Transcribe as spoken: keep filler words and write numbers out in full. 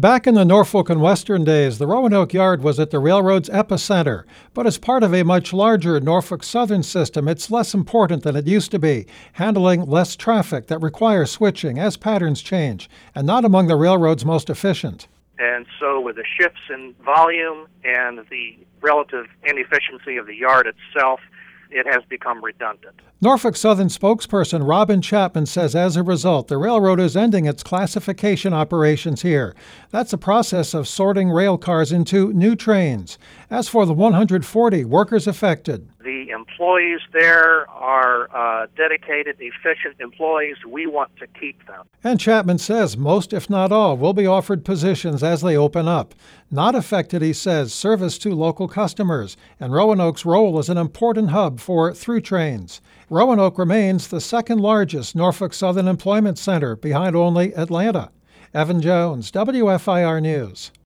Back in the Norfolk and Western days, the Roanoke Yard was at the railroad's epicenter. But as part of a much larger Norfolk Southern system, it's less important than it used to be, handling less traffic that requires switching as patterns change, and not among the railroad's most efficient. And so with the shifts in volume and the relative inefficiency of the yard itself, it has become redundant. Norfolk Southern spokesperson Robin Chapman says as a result, the railroad is ending its classification operations here. That's a process of sorting rail cars into new trains. As for the one hundred forty workers affected, the employees there are uh, dedicated, efficient employees. We want to keep them. And Chapman says most, if not all, will be offered positions as they open up. Not affected, he says, service to local customers, and Roanoke's role as an important hub for through trains. Roanoke remains the second largest Norfolk Southern employment center, behind only Atlanta. Evan Jones, W F I R News.